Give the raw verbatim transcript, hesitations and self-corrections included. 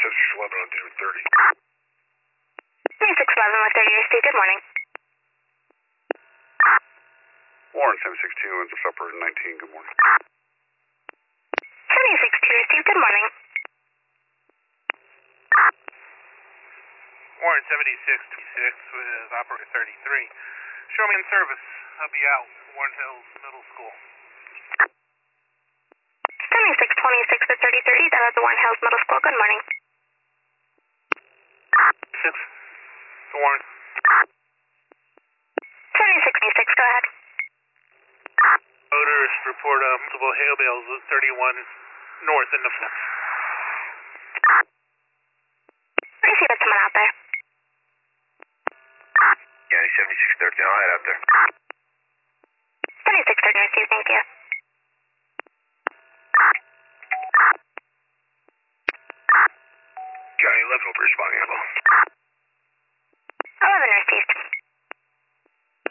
seventy-six eleven on two thirty. seventy-six eleven with thirty receive, good morning. Warren seventy-six two, Windsor Upper nineteen, good morning. seventy-six two receive, good morning. Warren seventy-six twenty-six with operator thirty-three. Show me in service. I'll be out. Warren Hills Middle School. seventy-six twenty-six with thirty thirty, that is the Warren Hills Middle School, good morning. six. The Warren. seventy-six twenty-six, go ahead. Voters report uh, multiple hail bales at thirty-one north in the fence. Receive it, someone out there. Yeah, seventy-six thirteen, I'll head out there. seventy-six thirteen receive, thank you. County eleven, over responding, hello. eleven receive,